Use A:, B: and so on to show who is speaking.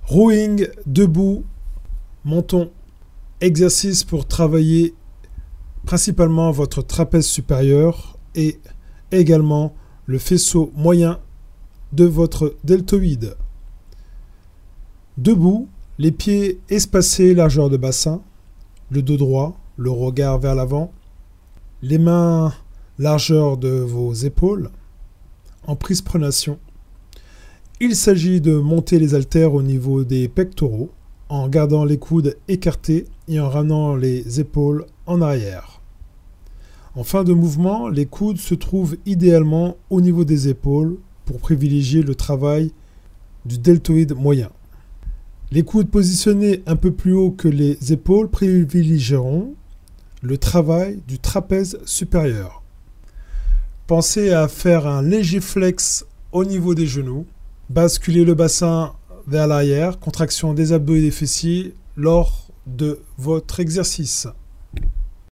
A: Rowing, debout, menton. Exercice pour travailler principalement votre trapèze supérieur et également le faisceau moyen de votre deltoïde. Debout, les pieds espacés, largeur de bassin, le dos droit, le regard vers l'avant, les mains largeur de vos épaules, en prise pronation. Il s'agit de monter les haltères au niveau des pectoraux en gardant les coudes écartés et en ramenant les épaules en arrière. En fin de mouvement, les coudes se trouvent idéalement au niveau des épaules pour privilégier le travail du deltoïde moyen. Les coudes positionnés un peu plus haut que les épaules privilégieront le travail du trapèze supérieur. Pensez à faire un léger flex au niveau des genoux. Basculez le bassin vers l'arrière, contraction des abdos et des fessiers lors de votre exercice.